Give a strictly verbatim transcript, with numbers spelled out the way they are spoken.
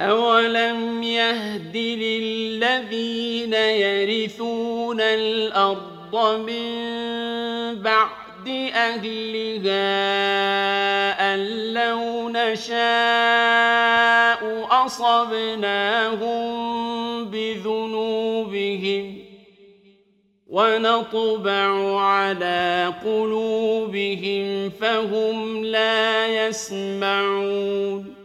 أَوَلَمْ يَهْدِ لِلَّذِينَ يَرِثُونَ الْأَرْضَ مِن بَعْدِ أَهْلِهَا أَن لَّوْ نَشَاءُ أَصَبْنَاهُم بِذُنُوبِهِمْ وَنَطْبَعُ عَلَىٰ قُلُوبِهِمْ فَهُمْ لَا يَسْمَعُونَ